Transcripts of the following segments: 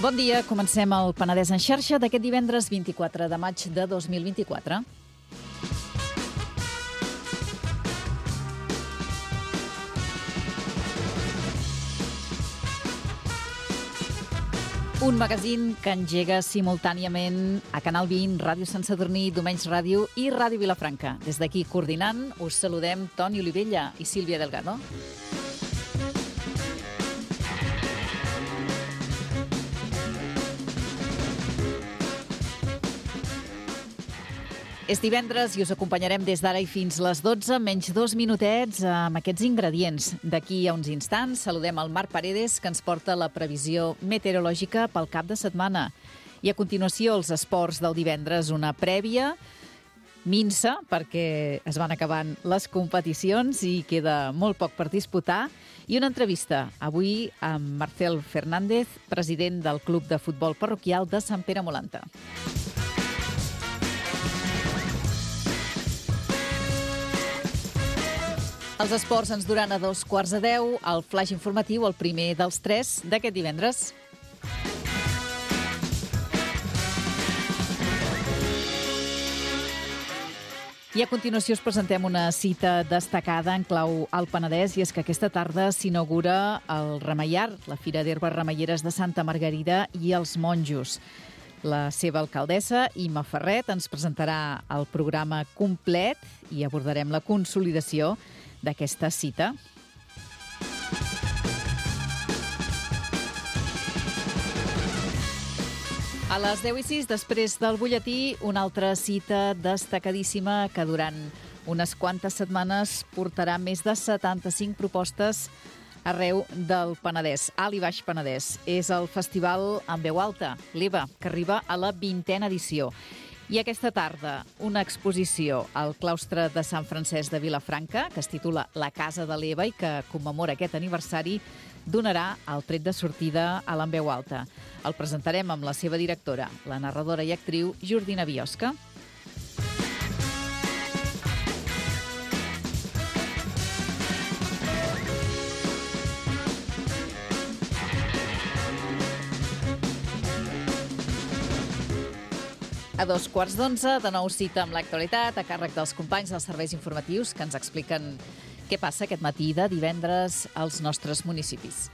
Bon dia, comencem el Penedès en xarxa d'aquest divendres 24 de maig de 2024. Un magazín que engega simultàniament a Canal 20, Ràdio Sant Sadurní, Domenys Ràdio i Ràdio Vilafranca. Des d'aquí, coordinant, us saludem Toni Olivella i Sílvia Delgado. És divendres i us acompanyarem des d'ara i fins les 12, menys 2 minutets, amb aquests ingredients. D'aquí a uns instants saludem el Marc Paredes, que ens porta la previsió meteorològica pel cap de setmana. I a continuació, els esports del divendres, una prèvia minsa, perquè es van acabant les competicions i queda molt poc per disputar, i una entrevista, avui amb Marcel Fernández, president del Club de Futbol Parroquial de Sant Pere Molanta. Els esports ens duran a 9:45, el flash informatiu, el primer dels 3 d'aquest divendres. I a continuació us presentem una cita destacada en clau al Penedès, i és que aquesta tarda s'inaugura el Remeiar, la Fira d'Herbes Remeieres de Santa Margarida i els Monjos. La seva alcaldessa, Imma Ferret, ens presentarà el programa complet i abordarem la consolidació d'aquesta cita. A les 10:06, després del butlletí, una altra cita destacadíssima que durant unes quantes setmanes portarà més de 75 propostes arreu del Penedès, Alt i Baix Penedès. És el Festival en Veu Alta, l'EVA, que arriba a la 20a edició. I aquesta tarda, una exposició al claustre de Sant Francesc de Vilafranca, que es titula La Casa de l'Eva i que commemora aquest aniversari, donarà el tret de sortida a l'En Veu Alta. El presentarem amb la seva directora, la narradora i actriu Jordina Biosca. A 9:15, de nou cita amb l'actualitat, a càrrec dels companys dels serveis informatius que ens expliquen què passa aquest matí de divendres als nostres municipis.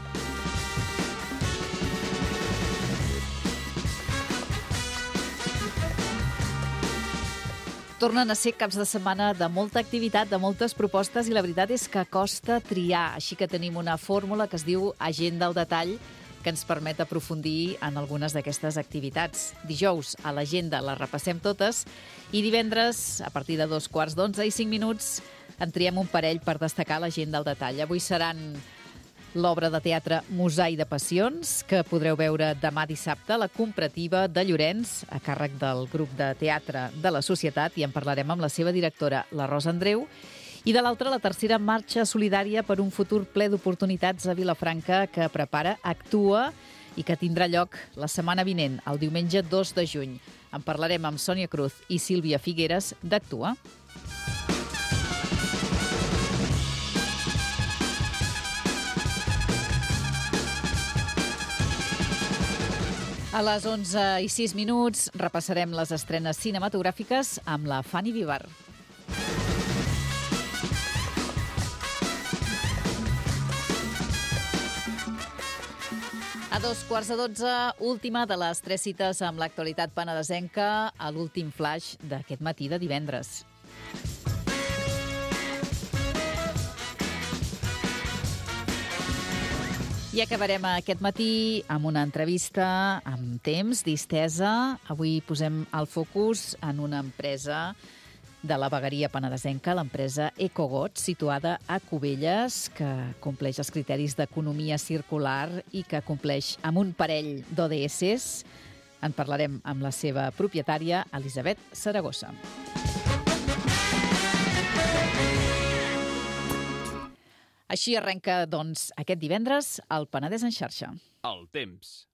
Tornen a ser caps de setmana de molta activitat, de moltes propostes, i la veritat és que costa triar. Així que tenim una fórmula que es diu Agenda al detall, que ens permet aprofundir en algunes d'aquestes activitats. Dijous, a l'agenda les repassem totes, i divendres, a partir de 9:45, en triem un parell per destacar l'agenda al detall. Avui seran l'obra de teatre Mosaic de Passions, que podreu veure demà dissabte, la Comparativa de Llorenç, a càrrec del grup de teatre de la Societat, i en parlarem amb la seva directora, la Rosa Andreu. I de l'altra, la tercera marxa solidària per un futur ple d'oportunitats a Vilafranca, que prepara Actua i que tindrà lloc la setmana vinent, el diumenge 2 de juny. En parlarem amb Sònia Cruz i Sílvia Figueres d'Actua. A les 11:06 repassarem les estrenes cinematogràfiques amb la Fanny Vivar. A 11:45, última de les 3 cites amb l'actualitat penedesenca, a l'últim flash d'aquest matí de divendres. I acabarem aquest matí amb una entrevista amb temps, distesa. Avui posem el focus en una empresa de la vegueria penedesenca, l'empresa Ecogot, situada a Cubelles, que compleix els criteris d'economia circular i que compleix amb un parell d'ODSs. En parlarem amb la seva propietària, Elisabet Saragossa. Així arrenca, doncs, aquest divendres el Penedès en xarxa. El temps.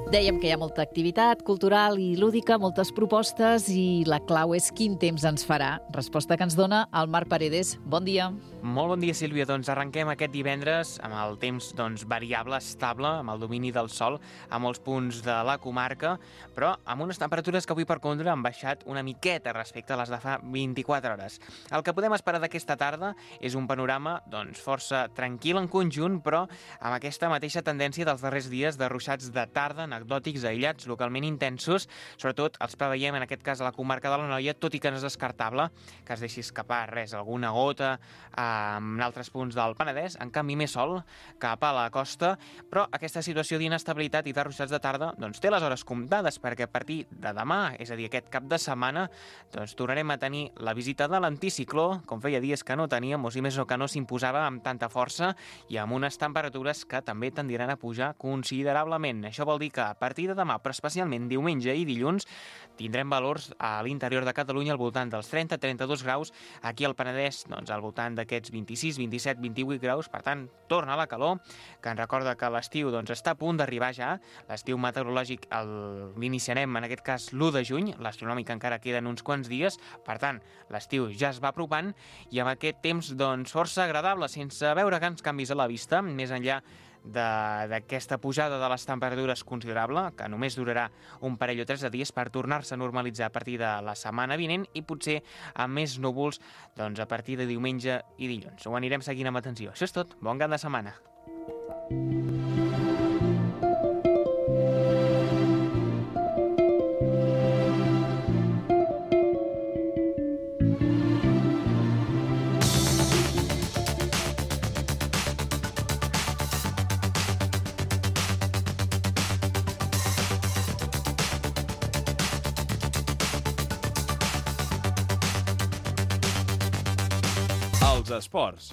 Dèiem que hi ha molta activitat cultural i lúdica, moltes propostes, i la clau és quin temps ens farà. Resposta que ens dona el Marc Paredes. Bon dia. Molt bon dia, Sílvia. Doncs arrenquem aquest divendres amb el temps variable, estable, amb el domini del sol a molts punts de la comarca, però amb unes temperatures que avui, per contra, han baixat una miqueta respecte a les de fa 24 hores. El que podem esperar d'aquesta tarda és un panorama força tranquil en conjunt, però amb aquesta mateixa tendència dels darrers dies de ruixats de tarda, anecdòtics, aïllats, localment intensos. Sobretot els preveiem, en aquest cas, a la comarca de l'Anoia, tot i que no és descartable que es deixi escapar alguna gota en altres punts del Penedès. En canvi, més sol cap a la costa, però aquesta situació d'inestabilitat i de ruixats de tarda té les hores comptades, perquè a partir de demà, és a dir, aquest cap de setmana, tornarem a tenir la visita de l'anticicló, com feia dies que no teníem, o si més no que no s'imposava amb tanta força, i amb unes temperatures que també tendiran a pujar considerablement. Això vol dir que a partir de demà, però especialment diumenge i dilluns, tindrem valors a l'interior de Catalunya al voltant dels 30-32 graus, aquí al Penedès al voltant d'aquests 26, 27, 28 graus, per tant, torna la calor, que ens recorda que l'estiu està a punt d'arribar ja. L'estiu meteorològic l'iniciarem, en aquest cas, l'1 de juny, l'astronòmic encara queden uns quants dies, per tant, l'estiu ja es va apropant, i amb aquest temps força agradable, sense veure grans canvis a la vista, més enllà d'aquesta pujada de les temperatures considerable, que només durarà un parell o 3 de dies per tornar-se a normalitzar a partir de la setmana vinent, i potser amb més núvols a partir de diumenge i dilluns. Ho anirem seguint amb atenció. Això és tot. Bon cap de setmana. Els esports.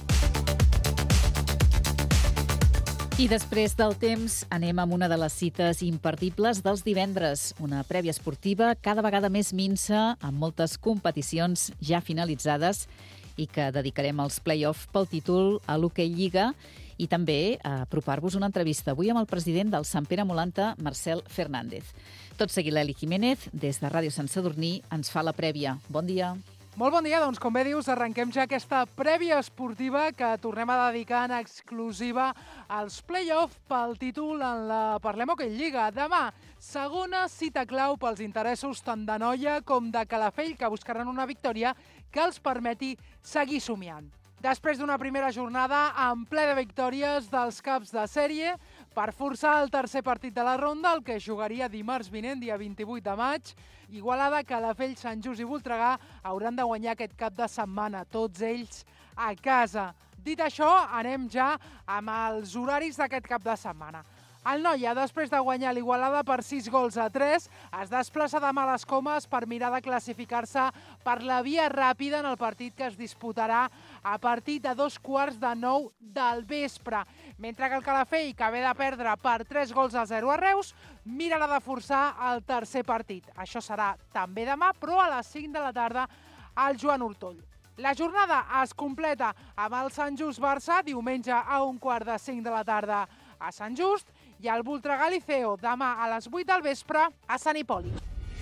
I després del temps anem amb una de les cites imperdibles dels divendres, una prèvia esportiva cada vegada més minsa, amb moltes competicions ja finalitzades, i que dedicarem als play-off pel títol a l'Hockey Lliga, i també a apropar-vos una entrevista avui amb el president del Sant Pere Molanta, Marcel Fernández. Tot seguit, l'Eli Jiménez, des de Ràdio Sant Sadurní, ens fa la prèvia. Bon dia. Molt bon dia, doncs com bé dius, arrenquem ja aquesta prèvia esportiva que tornem a dedicar en exclusiva als play-off pel títol en la Parlem Hockey Lliga. Demà, segona cita clau pels interessos tant de Noia com de Calafell, que buscaran una victòria que els permeti seguir somiant. Després d'una primera jornada en ple de victòries dels caps de sèrie, per forçar el tercer partit de la ronda, el que es jugaria dimarts vinent, dia 28 de maig, Igualada, Calafell, Sant Just i Voltregà hauran de guanyar aquest cap de setmana, tots ells a casa. Dit això, anem ja amb els horaris d'aquest cap de setmana. El Noia, després de guanyar l'Igualada per 6-3, es desplaça demà a les Comes per mirar de classificar-se per la via ràpida en el partit que es disputarà a partir de 8:45 del vespre. Mentre que el Calafell, que ve de perdre per 3-0 a Reus, mirarà de forçar el tercer partit. Això serà també demà, però a les 5 de la tarda al Joan Ortoll. La jornada es completa amb el Sant Just Barça, diumenge a 4:45 de la tarda a Sant Just, i el Voltregà Liceo demà a les 8 del vespre a Sant Hipòlit.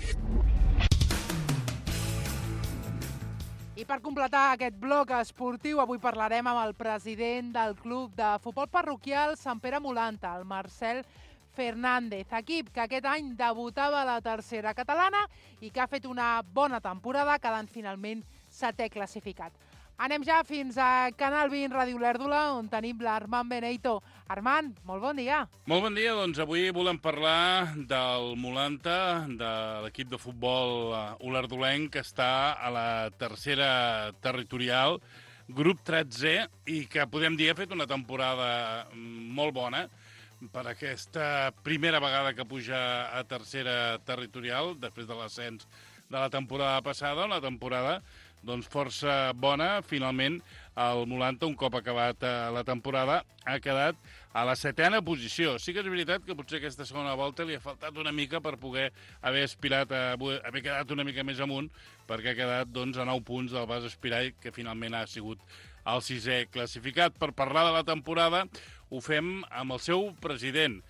I per completar aquest bloc esportiu, avui parlarem amb el president del club de futbol parroquial Sant Pere Molanta, el Marcel Fernández, equip que aquest any debutava a la tercera catalana i que ha fet una bona temporada, quedant finalment setè classificat. Anem ja fins a Canal 20 Ràdio Olèrdola, on tenim l'Armand Beneito. Armand, molt bon dia. Molt bon dia, doncs avui volem parlar del Molanta, de l'equip de futbol olerdolenc que està a la tercera territorial, grup 13, i que podem dir ha fet una temporada molt bona per aquesta primera vegada que puja a tercera territorial, després de l'ascens de la temporada passada, una temporada força bona. Finalment, el Molanta, un cop acabat la temporada, ha quedat a la setena posició. Sí que és veritat que potser aquesta segona volta li ha faltat una mica per poder haver aspirat haver quedat una mica més amunt, perquè ha quedat a 9 punts del Bas Espirai, que finalment ha sigut el sisè classificat. Per parlar de la temporada ho fem amb el seu president,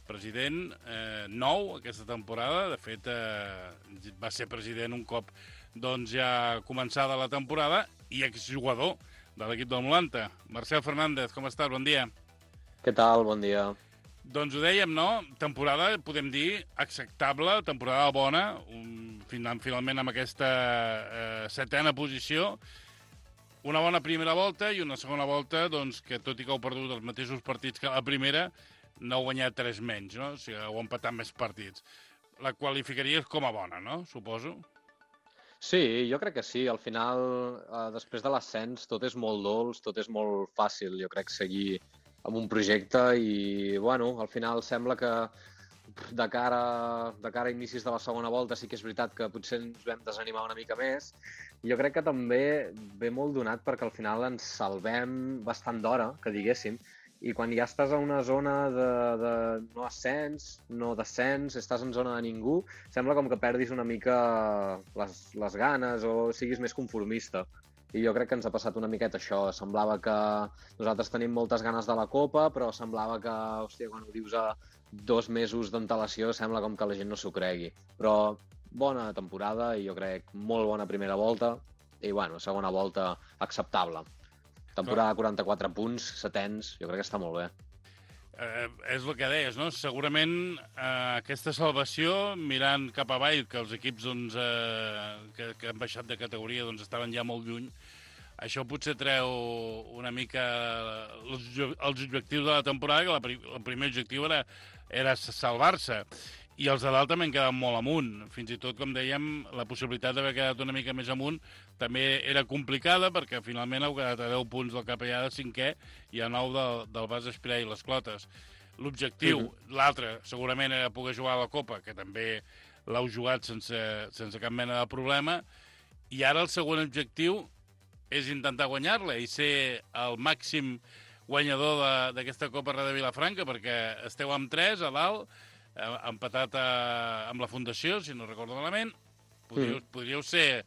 president nou aquesta temporada. De fet, va ser president un cop doncs, ja començada la temporada i exjugador de l'equip del Molanta. Marcel Fernández, com estàs? Bon dia. Què tal? Bon dia. Doncs ho dèiem, no? Temporada, podem dir, acceptable, temporada bona, finalment amb aquesta setena posició. Una bona primera volta i una segona volta doncs, que, tot i que heu perdut els mateixos partits que la primera, no heu guanyat 3 menys, no? O sigui, heu empatat més partits. La qualificaries com a bona, no? Suposo. Sí, jo crec que sí. Al final, després de l'ascens, tot és molt dolç, tot és molt fàcil, jo crec, seguir amb un projecte i, bueno, al final sembla que de cara a inicis de la segona volta sí que és veritat que potser ens vam desanimar una mica més. Jo crec que també ve molt donat perquè al final ens salvem bastant d'hora, que diguéssim, i quan ja estàs a una zona de no ascens, no descens, estàs en zona de ningú, sembla com que perdis una mica les ganes o siguis més conformista. I jo crec que ens ha passat una miqueta això. Semblava que nosaltres tenim moltes ganes de la Copa, però semblava que, hòstia, quan ho dius a 2 mesos d'antelació, sembla com que la gent no s'ho cregui. Però bona temporada i jo crec molt bona primera volta i, bueno, segona volta acceptable. Temporada 44 punts, setens, jo crec que està molt bé. És el que deies, no? Segurament aquesta salvació, mirant cap avall, que els equips doncs, que han baixat de categoria doncs, estaven ja molt lluny, això potser treu una mica els objectius de la temporada, que el primer objectiu era salvar-se. I els de dalt també han quedat molt amunt. Fins i tot, com dèiem, la possibilitat d'haver quedat una mica més amunt també era complicada perquè finalment heu quedat a 10 punts del Capellà de 5è i a 9 del Bas Espirà i les Clotes. L'objectiu, l'altre, segurament era poder jugar a la Copa, que també l'heu jugat sense cap mena de problema, i ara el següent objectiu és intentar guanyar-la i ser el màxim guanyador d'aquesta Copa Rada Vilafranca, perquè esteu amb 3 a dalt, empatat amb la Fundació, si no recordo malament. Podríeu ser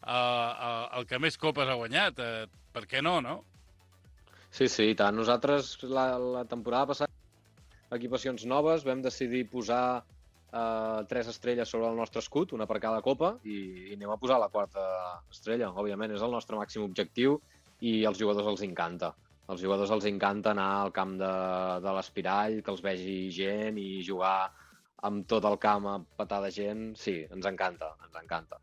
el que més copes ha guanyat. Per què no, no? Sí, i tant. Nosaltres, la temporada passada, equipacions noves, vam decidir posar 3 estrelles sobre el nostre escut, una per cada copa, i anem a posar la 4ª estrella. Òbviament, és el nostre màxim objectiu i als jugadors els encanta. Als jugadors els encanta anar al camp de l'Espirall, que els vegi gent i jugar amb tot el camp a petar de gent. Sí, ens encanta, ens encanta.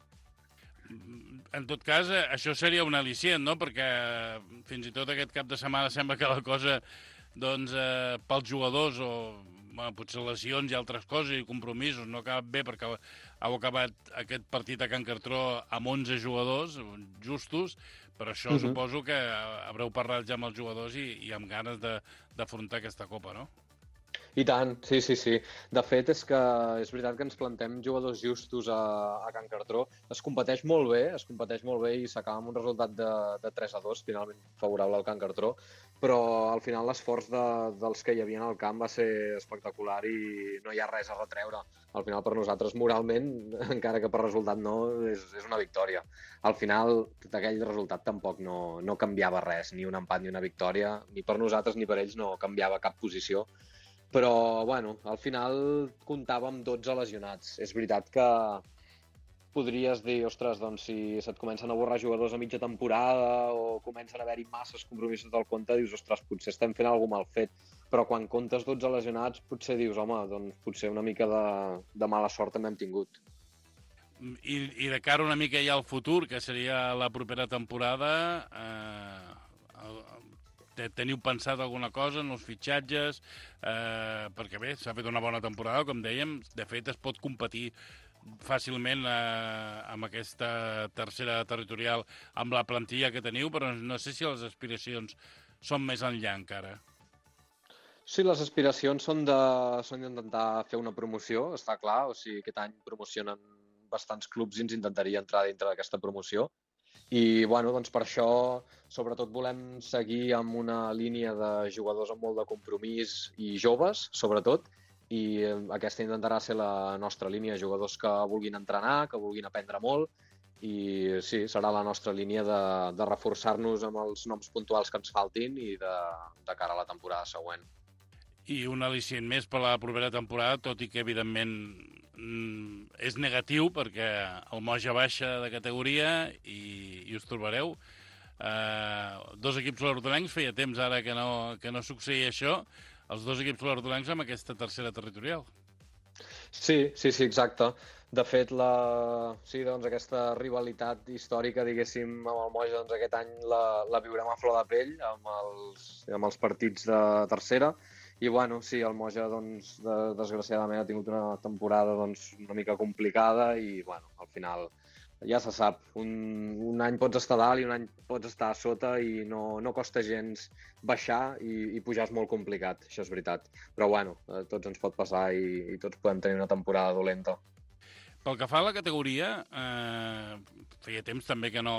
En tot cas, això seria un al·licient, no? Perquè fins i tot aquest cap de setmana sembla que la cosa, doncs, pels jugadors o potser lesions i altres coses i compromisos no ha acabat bé perquè heu acabat aquest partit a Can Cartró amb 11 jugadors justos, però això suposo que haureu parlat ja amb els jugadors i amb ganes d'afrontar aquesta Copa, no? I tant, sí. De fet, és veritat que ens plantem jugadors justos a Can Cartró. Es competeix molt bé i s'acaba amb un resultat de 3-2, finalment favorable al Can Cartró, però al final l'esforç dels que hi havia al camp va ser espectacular i no hi ha res a retreure. Al final, per nosaltres, moralment, encara que per resultat no, és una victòria. Al final, aquell resultat tampoc no canviava res, ni un empat ni una victòria, ni per nosaltres ni per ells no canviava cap posició. Però, bueno, al final comptava amb 12 lesionats. És veritat que podries dir, ostres, doncs si se't comencen a borrar jugadors a mitja temporada o comencen a haver-hi masses compromisos del compte, dius, ostres, potser estem fent alguna mal fet. Però quan comptes 12 lesionats, potser dius, home, doncs potser una mica de mala sort també hem tingut. I de cara una mica ja al futur, que seria la propera temporada, teniu pensat alguna cosa en els fitxatges? Perquè bé, s'ha fet una bona temporada, com dèiem. De fet, es pot competir fàcilment amb aquesta tercera territorial amb la plantilla que teniu, però no sé si les aspiracions són més enllà encara. Sí, les aspiracions són d'intentar fer una promoció, està clar. O sigui, aquest any promocionen bastants clubs i ens intentaria entrar dintre d'aquesta promoció. I, bueno, doncs per això, sobretot, volem seguir amb una línia de jugadors amb molt de compromís i joves, sobretot, i aquesta intentarà ser la nostra línia, jugadors que vulguin entrenar, que vulguin aprendre molt, i sí, serà la nostra línia de reforçar-nos amb els noms puntuals que ens faltin i de cara a la temporada següent. I un al·licient més per la propera temporada, tot i que, evidentment, és negatiu perquè el Moja baixa de categoria i us trobareu. Dos equips olardolencs, feia temps ara que no succeïa això, els dos equips olardolencs amb aquesta tercera territorial. Sí, exacte. De fet, doncs, aquesta rivalitat històrica, diguéssim, amb el Moja, doncs, aquest any la viurem a flor de pell amb els partits de tercera. I, bueno, sí, el Moja, doncs, desgraciadament, ha tingut una temporada doncs, una mica complicada i, bueno, al final ja se sap. Un any pots estar dalt i un any pots estar a sota i no costa gens baixar i pujar és molt complicat, això és veritat. Però, bueno, tots ens pot passar i tots podem tenir una temporada dolenta. Pel que fa a la categoria, feia temps també que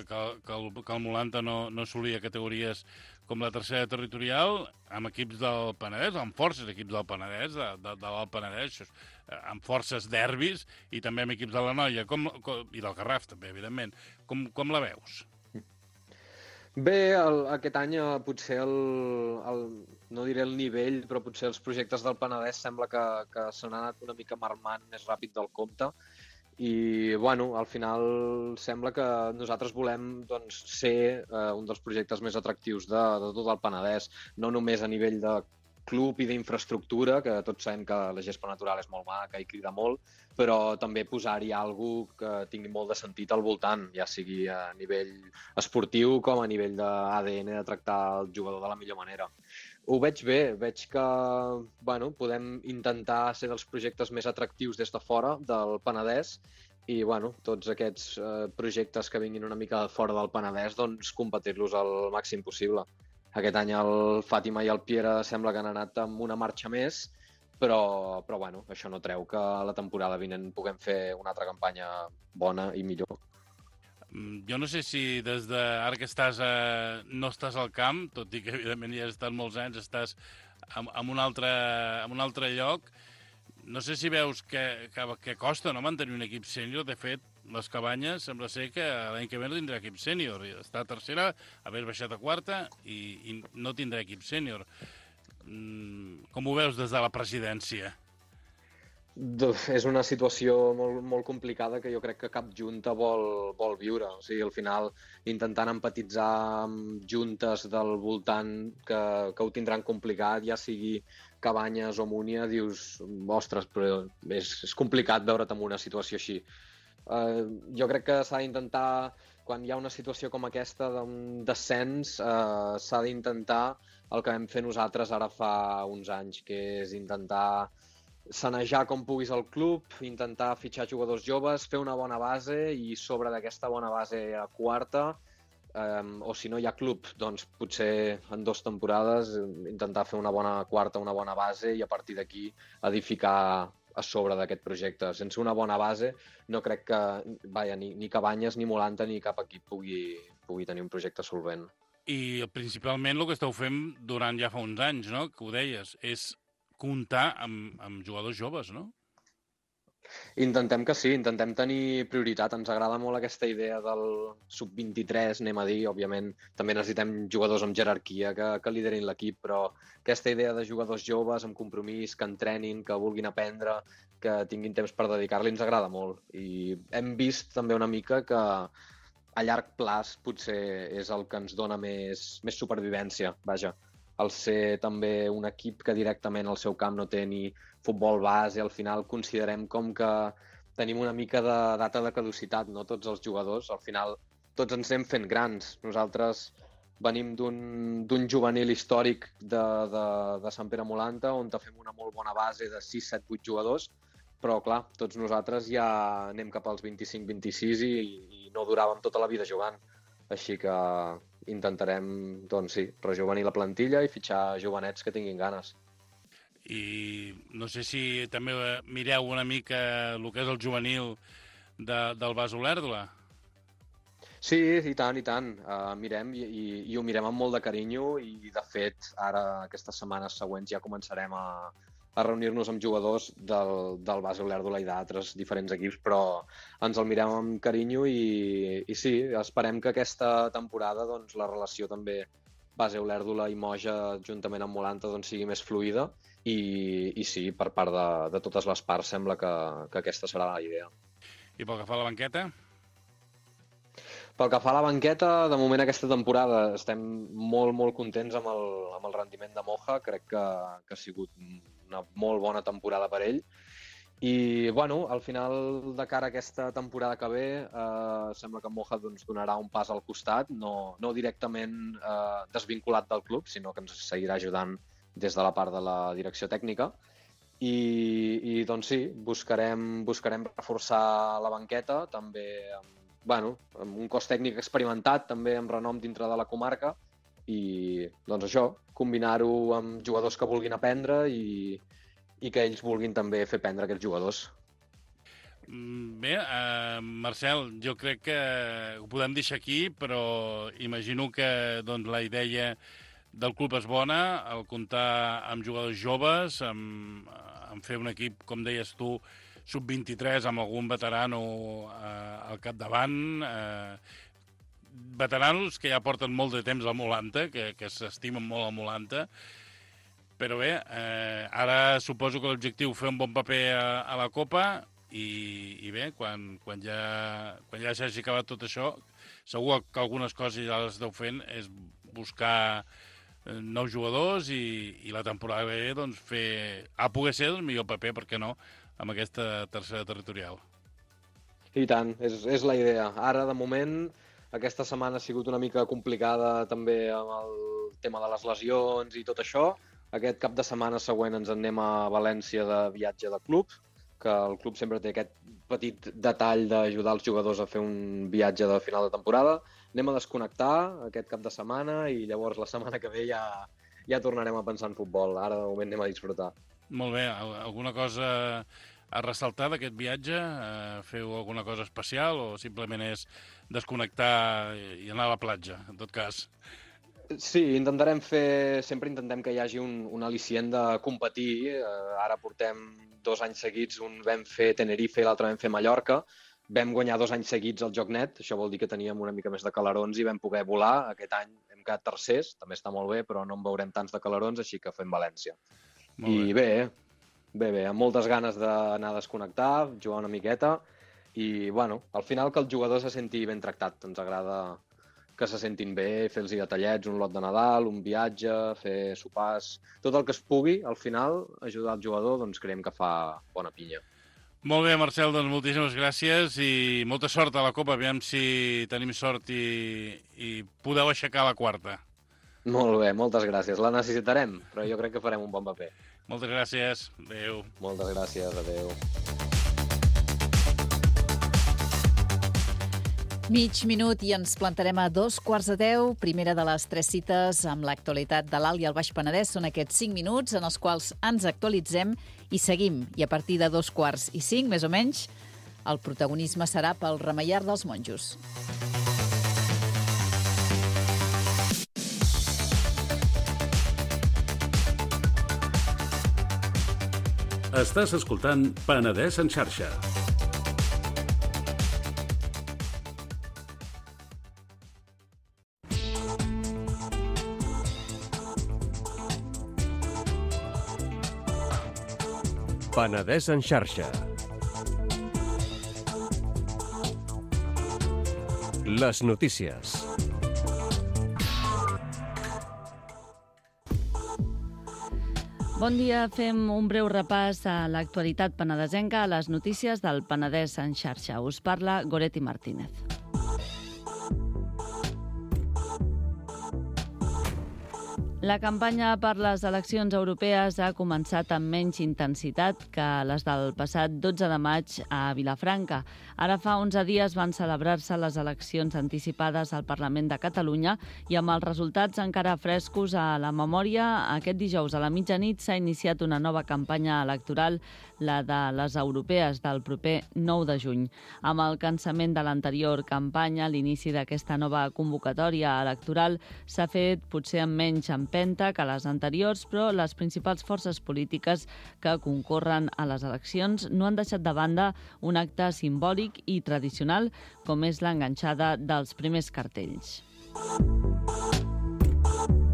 el Molanta no assolia categories com la tercera territorial, amb equips del Penedès, amb forces equips del Penedès, de l'Alt Penedès, amb forces derbis, i també amb equips de la Noia, i del Garraf també, evidentment. Com la veus? Bé, aquest any potser no diré el nivell, però potser els projectes del Penedès sembla que s'han anat una mica marmant més ràpid del compte i, bueno, al final sembla que nosaltres volem doncs, ser un dels projectes més atractius de tot el Penedès, no només a nivell de club i d'infraestructura, que tots sabem que la gespa natural és molt maca i crida molt, però també posar-hi alguna cosa que tingui molt de sentit al voltant, ja sigui a nivell esportiu com a nivell d'ADN, de tractar el jugador de la millor manera. Ho veig bé, veig que bueno, podem intentar ser dels projectes més atractius des de fora del Penedès i bueno, tots aquests projectes que vinguin una mica fora del Penedès, doncs competir-los al màxim possible. Aquest any el Fàtima i el Piera sembla que han anat amb una marxa més, però bueno, això no treu que la temporada vinent puguem fer una altra campanya bona i millor. Jo no sé si des de ara que no estàs al camp, tot i que evidentment ja has estat molts anys, estàs en un altre lloc, no sé si veus que costa no mantenir un equip sènior. De fet, les Cabanyes sembla ser que l'any que ve no tindrà equip sènior. Està a tercera, haver baixat a quarta i no tindrà equip sènior. Com ho veus des de la presidència? És una situació molt, molt complicada que jo crec que cap junta vol viure. O sigui, al final, intentant empatitzar amb juntes del voltant que ho tindran complicat, ja sigui Cabanyes o Múnia, dius, ostres, però és complicat veure't en una situació així. Jo crec que s'ha d'intentar, quan hi ha una situació com aquesta d'un descens, s'ha d'intentar el que vam fer nosaltres ara fa uns anys, que és intentar sanejar com puguis el club, intentar fitxar jugadors joves, fer una bona base i sobre d'aquesta bona base a quarta, o si no hi ha club, doncs potser en 2 temporades intentar fer una bona quarta, una bona base i a partir d'aquí edificar a sobre d'aquest projecte. Sense una bona base no crec que ni Cabanyes, ni Molanta, ni cap equip pugui tenir un projecte solvent. I principalment el que esteu fent durant ja fa uns anys, no?, que ho deies, és comptar amb jugadors joves, no? Intentem que sí, intentem tenir prioritat. Ens agrada molt aquesta idea del sub-23, anem a dir. Òbviament, també necessitem jugadors amb jerarquia que liderin l'equip, però aquesta idea de jugadors joves, amb compromís, que entrenin, que vulguin aprendre, que tinguin temps per dedicar-li, ens agrada molt. I hem vist també una mica que a llarg plaç potser és el que ens dona més supervivència, vaja. Al ser també un equip que directament al seu camp no té ni futbol base, al final considerem com que tenim una mica de data de caducitat, no? Tots els jugadors, al final tots ens anem fent grans. Nosaltres venim d'un juvenil històric de Sant Pere Molanta, on fem una molt bona base de 6, 7, 8 jugadors, però clar, tots nosaltres ja anem cap als 25-26 i no duràvem tota la vida jugant. Així que intentarem, doncs sí, rejovenir la plantilla i fitxar jovenets que tinguin ganes. I no sé si també mireu una mica el que és el juvenil del Bas Olèrdola. Sí, i tant, i tant. Mirem i ho mirem amb molt de carinyo i, de fet, ara aquestes setmanes següents ja començarem a reunir-nos amb jugadors del Bas Olèrdola i d'altres diferents equips, però ens el mirem amb carinyo i sí, esperem que aquesta temporada doncs, la relació també base Olèrdola i Moja juntament amb Molanta doncs, sigui més fluida i sí, per part de totes les parts sembla que aquesta serà la idea. I pel que fa a la banqueta? Pel que fa a la banqueta, de moment aquesta temporada estem molt, molt contents amb el rendiment de Moja. Crec que ha sigut una molt bona temporada per ell. I, bueno, al final, de cara a aquesta temporada que ve, sembla que Moja doncs, donarà un pas al costat, no directament desvinculat del club, sinó que ens seguirà ajudant des de la part de la direcció tècnica. I doncs sí, buscarem reforçar la banqueta, també amb un cos tècnic experimentat, també amb renom dintre de la comarca, i doncs això, combinar-ho amb jugadors que vulguin aprendre i que ells vulguin també fer prendre aquests jugadors. Bé, Marcel, jo crec que ho podem deixar aquí, però imagino que doncs, la idea del club és bona, el comptar amb jugadors joves, amb fer un equip, com deies tu, sub-23, amb algun veterano al capdavant, veteranos que ja porten molt de temps al Molanta, que s'estimen molt al Molanta. Però bé, ara suposo que l'objectiu fer un bon paper a la Copa i bé, quan ja s'hagi acabat tot això, segur que algunes coses ja les esteu fent és buscar nous jugadors i la temporada que ve doncs, poder ser el millor paper, per què no, amb aquesta tercera territorial. I tant, és la idea. Ara, de moment, aquesta setmana ha sigut una mica complicada també amb el tema de les lesions i tot això. Aquest cap de setmana següent ens en anem a València de viatge de club, que el club sempre té aquest petit detall d'ajudar els jugadors a fer un viatge de final de temporada. Anem a desconnectar aquest cap de setmana i llavors la setmana que ve ja tornarem a pensar en futbol. Ara de moment anem a disfrutar. Molt bé. Alguna cosa a ressaltar d'aquest viatge? Feu alguna cosa especial o simplement és desconnectar i anar a la platja, en tot cas? Sí, sempre intentem que hi hagi un al·licient de competir. Ara portem 2 anys seguits, un vam fer Tenerife i l'altre vam fer Mallorca. Vam guanyar 2 anys seguits al Joc Net, això vol dir que teníem una mica més de calarons i vam poder volar. Aquest any hem quedat tercers, també està molt bé, però no en veurem tants de calarons, així que fem València. I bé, amb moltes ganes d'anar a desconnectar, jugar una miqueta i, bueno, al final que el jugador se senti ben tractat. Ens agrada que se sentin bé, fer-los detallets, un lot de Nadal, un viatge, fer sopars... Tot el que es pugui, al final, ajudar el jugador, doncs creiem que fa bona pinya. Molt bé, Marcel, doncs moltíssimes gràcies i molta sort a la Copa. Aviam si tenim sort i podeu aixecar la quarta. Molt bé, moltes gràcies. La necessitarem, però jo crec que farem un bon paper. Moltes gràcies. Adéu. Moltes gràcies. Adéu. Mig minut i ens plantarem a 9:45. Primera de les 3 cites amb l'actualitat de l'Alt i el Baix Penedès. Són aquests 5 minuts en els quals ens actualitzem i seguim. I a partir de 4:45, més o menys, el protagonisme serà pel Remeiar dels Monjos. Estàs escoltant Penedès en xarxa. Penedès en xarxa. Les notícies. Bon dia, fem un breu repàs a l'actualitat penedesenca, a les notícies del Penedès en xarxa. Us parla Goretti Martínez. La campanya per les eleccions europees ha començat amb menys intensitat que les del passat 12 de maig a Vilafranca. Ara fa 11 dies van celebrar-se les eleccions anticipades al Parlament de Catalunya i amb els resultats encara frescos a la memòria, aquest dijous a la mitjanit s'ha iniciat una nova campanya electoral, la de les europees del proper 9 de juny. Amb el cansament de l'anterior campanya, l'inici d'aquesta nova convocatòria electoral s'ha fet potser amb menys empenta que les anteriors, però les principals forces polítiques que concorren a les eleccions no han deixat de banda un acte simbòlic i tradicional com és l'enganxada dels primers cartells.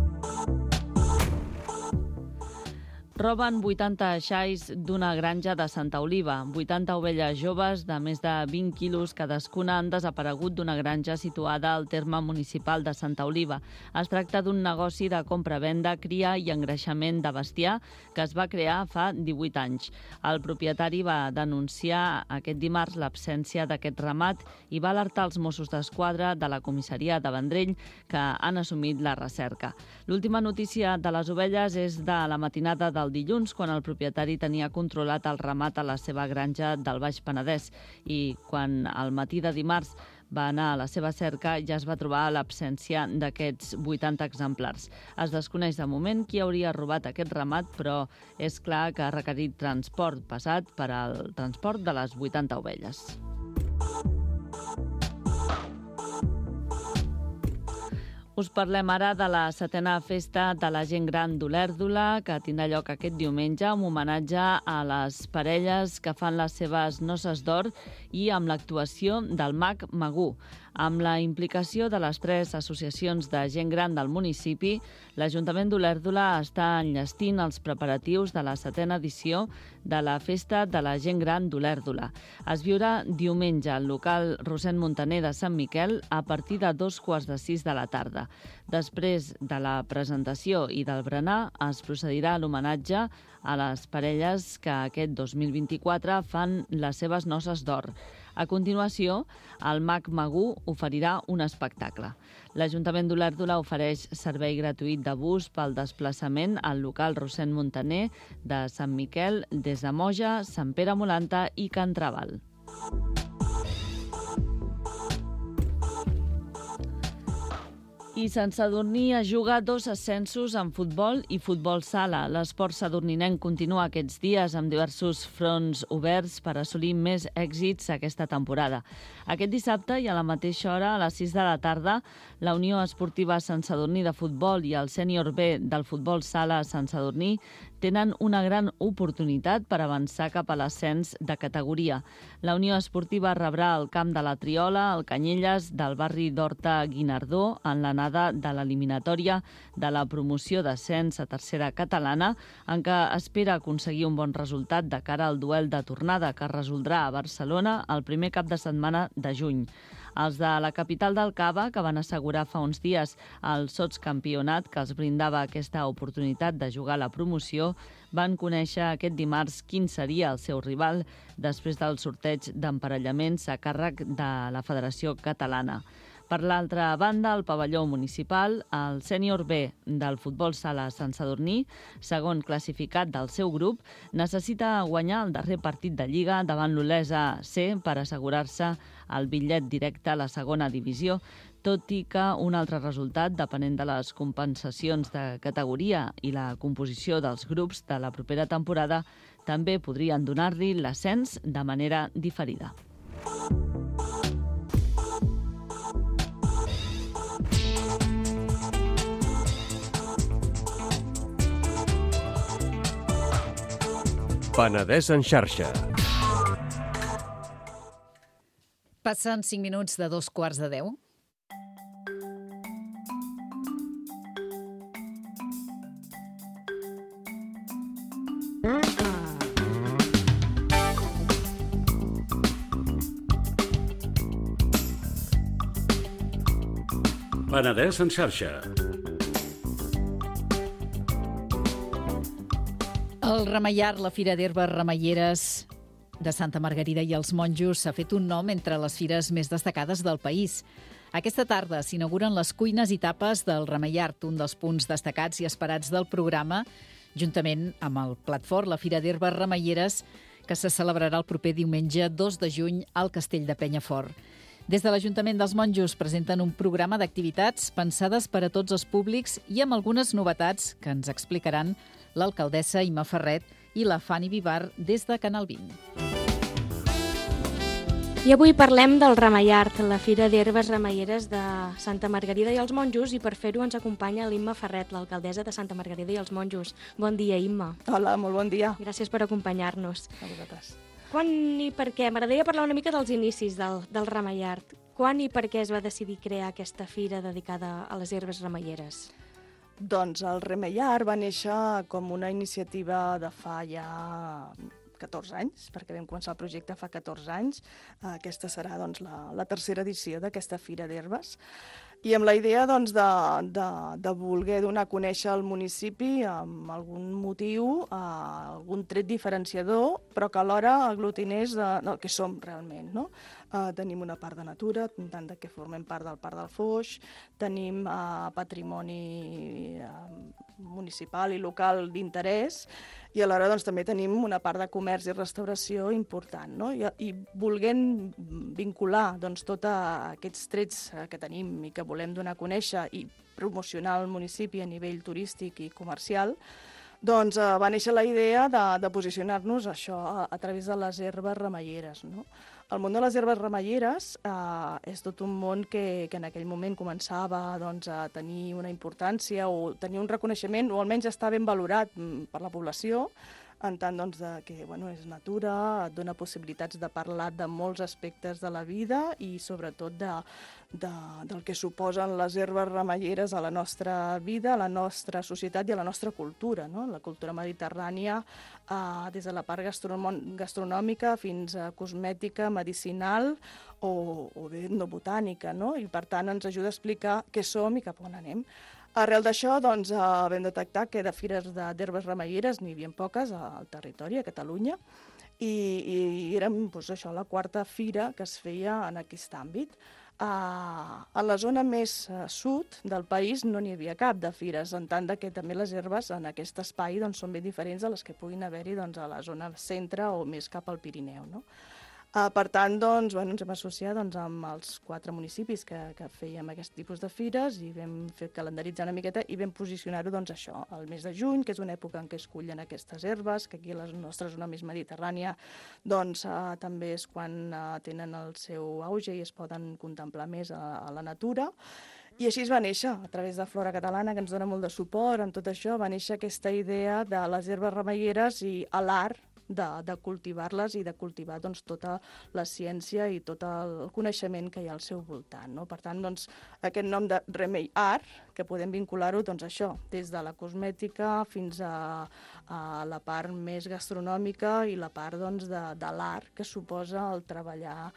Roben 80 xais d'una granja de Santa Oliva. 80 ovelles joves de més de 20 quilos cadascuna han desaparegut d'una granja situada al terme municipal de Santa Oliva. Es tracta d'un negoci de compra-venda, cria i engreixament de bestiar que es va crear fa 18 anys. El propietari va denunciar aquest dimarts l'absència d'aquest ramat i va alertar els Mossos d'Esquadra de la comissaria de Vendrell que han assumit la recerca. L'última notícia de les ovelles és de la matinada del dilluns, quan el propietari tenia controlat el ramat a la seva granja del Baix Penedès i quan al matí de dimarts va anar a la seva cerca ja es va trobar l'absència d'aquests 80 exemplars. Es desconeix de moment qui hauria robat aquest ramat, però és clar que ha requerit transport pesat per al transport de les 80 ovelles. Us parlem ara de la 7a festa de la gent gran d'Olèrdola, que tindrà lloc aquest diumenge amb homenatge a les parelles que fan les seves noces d'or i amb l'actuació del mag Magú. Amb la implicació de les 3 associacions de gent gran del municipi, l'Ajuntament d'Olèrdola està enllestint els preparatius de la 7a edició de la Festa de la Gent Gran d'Olèrdola. Es viurà diumenge al local Rossend Montaner de Sant Miquel a partir de 2:15 de la tarda. Després de la presentació i del berenar, es procedirà a l'homenatge a les parelles que aquest 2024 fan les seves noces d'or. A continuació, el mag Magú oferirà un espectacle. L'Ajuntament d'Olèrdola ofereix servei gratuït de bus pel desplaçament al local Rossend Montaner de Sant Miquel des de Moja, Sant Pere Molanta i Can Trabal. I Sant Sadurní es juga 2 ascensos en futbol i futbol sala. L'esport sadurninenc continua aquests dies amb diversos fronts oberts per assolir més èxits aquesta temporada. Aquest dissabte i a la mateixa hora, a les 6 de la tarda, la Unió Esportiva Sant Sadurní de Futbol i el Sènior B del Futbol Sala Sant Sadurní tenen una gran oportunitat per avançar cap a l'ascens de categoria. La Unió Esportiva rebrà el camp de la Triola, el Canyelles, del barri d'Horta-Guinardó, en l'anada de l'eliminatòria de la promoció d'ascens a tercera catalana, en què espera aconseguir un bon resultat de cara al duel de tornada que es resoldrà a Barcelona el primer cap de setmana de juny. Els de la capital del Cava, que van assegurar fa uns dies el sotscampionat que els brindava aquesta oportunitat de jugar a la promoció, van conèixer aquest dimarts quin seria el seu rival després del sorteig d'emparellaments a càrrec de la Federació Catalana. Per l'altra banda, al pavelló municipal, el Sènior B del Futbol Sala Sant Sadurní, segon classificat del seu grup, necessita guanyar el darrer partit de Lliga davant l'Olesa C per assegurar-se el bitllet directe a la segona divisió, tot i que un altre resultat, depenent de les compensacions de categoria i la composició dels grups de la propera temporada, també podrien donar-li l'ascens de manera diferida. Penedès en xarxa. Passen 5 minuts de 9:15. Penedès en xarxa. El Remeillar, la Fira d'Herbes Remeieres de Santa Margarida i els Monjos, s'ha fet un nom entre les fires més destacades del país. Aquesta tarda s'inauguren les cuines i tapes del Remeillar, un dels punts destacats i esperats del programa, juntament amb el plat fort, la Fira d'Herbes Remeieres, que se celebrarà el proper diumenge 2 de juny al Castell de Penyafort. Des de l'Ajuntament dels Monjos presenten un programa d'activitats pensades per a tots els públics i amb algunes novetats que ens explicaran l'alcaldessa Imma Ferret i la Fanny Vivar des de Canal 20. I avui parlem del Remeillard, la Fira d'Herbes Remeieres de Santa Margarida i els Monjos, i per fer-ho ens acompanya l'Imma Ferret, l'alcaldessa de Santa Margarida i els Monjos. Bon dia, Imma. Hola, molt bon dia. Gràcies per acompanyar-nos. A vosaltres. Quan i per què? M'agradaria parlar una mica dels inicis del Remeillard. Quan i per què es va decidir crear aquesta fira dedicada a les herbes remeieres? Doncs el Remeillar va néixer com una iniciativa de fa ja 14 anys, perquè vam començar el projecte fa 14 anys. Aquesta serà doncs, la tercera edició d'aquesta Fira d'Herbes. I amb la idea doncs, de voler donar a conèixer el municipi amb algun motiu, algun tret diferenciador, però que alhora aglutinés del que som realment. No? Tenim una part de natura, tant que formem part del Parc del Foix, tenim patrimoni municipal i local d'interès, i alhora doncs, també tenim una part de comerç i restauració important. No? I volent vincular doncs, tots aquests trets que tenim i que volem donar a conèixer i promocionar el municipi a nivell turístic i comercial, doncs va néixer la idea de posicionar-nos això a través de les herbes remeieres. No? El món de les herbes remeieres és tot un món que en aquell moment començava doncs, a tenir una importància o tenir un reconeixement, o almenys està ben valorat per la població, en tant doncs, que és natura, et dona possibilitats de parlar de molts aspectes de la vida i sobretot del que suposen les herbes remeieres a la nostra vida, a la nostra societat i a la nostra cultura. No? La cultura mediterrània, des de la part gastronòmica fins a cosmètica, medicinal o bé etnobotànica. No? I per tant ens ajuda a explicar què som i cap on anem. Arrel d'això, doncs, vam detectar que de fires d'herbes remeieres n'hi havia poques al territori, a Catalunya, i érem doncs, això, la quarta fira que es feia en aquest àmbit. A la zona més sud del país no n'hi havia cap de fires, en tant que també les herbes en aquest espai doncs, són ben diferents de les que puguin haver-hi doncs, a la zona centre o més cap al Pirineu. No? Per tant, doncs, ens hem associat amb els 4 municipis que fèiem aquest tipus de fires i vam fer calendaritzar una miqueta i vam posicionar-ho doncs, això, al mes de juny, que és una època en què es cullen aquestes herbes, que aquí a la nostra zona més mediterrània doncs, també és quan tenen el seu auge i es poden contemplar més a la natura. I així es va néixer, a través de Flora Catalana, que ens dona molt de suport en tot això, va néixer aquesta idea de les herbes remeieres i l'art de cultivar-les i de cultivar doncs, tota la ciència i tot el coneixement que hi ha al seu voltant. No? Per tant, doncs, aquest nom de Remei Art, que podem vincular-ho doncs, això, des de la cosmètica fins a la part més gastronòmica i la part doncs, de l'art que suposa el treballar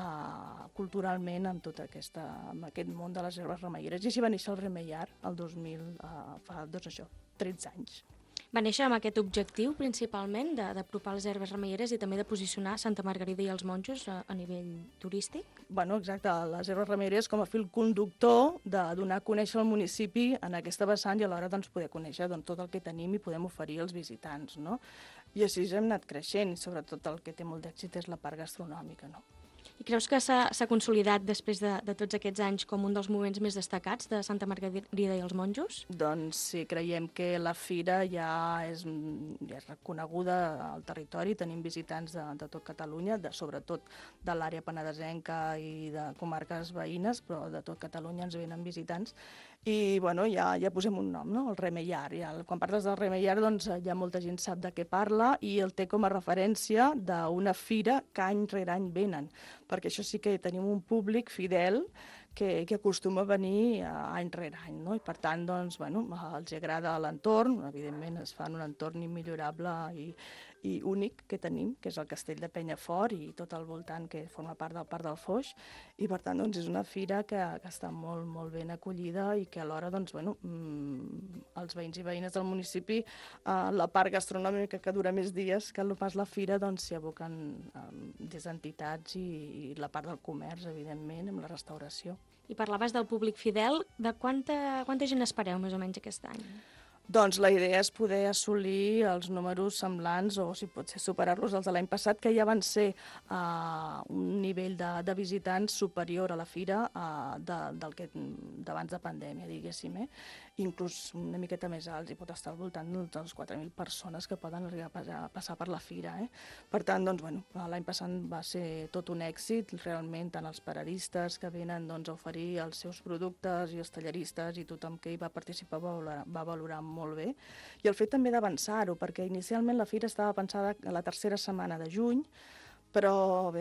culturalment amb tot aquest món de les herbes remeieres. I així va néixer el Remei Art el 2000, fa 13 anys. Va néixer amb aquest objectiu, principalment, d'apropar les herbes remeieres i també de posicionar Santa Margarida i els Monjos a nivell turístic? Bueno, exacte, les herbes remeieres com a fil conductor de donar a conèixer el municipi en aquesta vessant i alhora doncs, poder conèixer doncs, tot el que tenim i podem oferir als visitants. No? I així hem anat creixent i sobretot el que té molt d'èxit és la part gastronòmica. No? I creus que s'ha consolidat després de tots aquests anys com un dels moments més destacats de Santa Margarida i els Monjos? Doncs sí, creiem que la fira ja és reconeguda al territori. Tenim visitants de tot Catalunya, sobretot de l'àrea penedesenca i de comarques veïnes, però de tot Catalunya ens venen visitants. I bueno, ja posem un nom, no? El Remeillar. Quan parles del Remeillar, doncs, ja molta gent sap de què parla i el té com a referència d'una fira que any rere any venen, perquè això sí que tenim un públic fidel que acostuma a venir any rere any, no? I per tant, doncs, bueno, els agrada l'entorn, evidentment es fa en un entorn immillorable i únic que tenim, que és el castell de Penyafort i tot el voltant que forma part del Parc del Foix, i per tant doncs, és una fira que està molt, molt ben acollida i que alhora doncs, bueno, els veïns i veïnes del municipi, la part gastronòmica que dura més dies que no pas la fira, doncs s'hi aboquen des d'entitats i la part del comerç, evidentment, amb la restauració. I parlaves del públic fidel, de quanta gent espereu més o menys aquest any? Doncs la idea és poder assolir els números semblants o, si pot ser, superar-los els de l'any passat, que ja van ser un nivell de visitants superior a la fira del que d'abans de pandèmia, diguéssim. Inclús una miqueta més alts, i pot estar al voltant de les 4.000 persones que poden arribar a passar per la fira. Per tant, doncs, bueno, l'any passat va ser tot un èxit, realment, tant els paradistes que venen doncs, a oferir els seus productes i els talleristes i tothom que hi va participar va valorar molt bé. I el fet també d'avançar-ho, perquè inicialment la fira estava pensada a la tercera setmana de juny, però bé,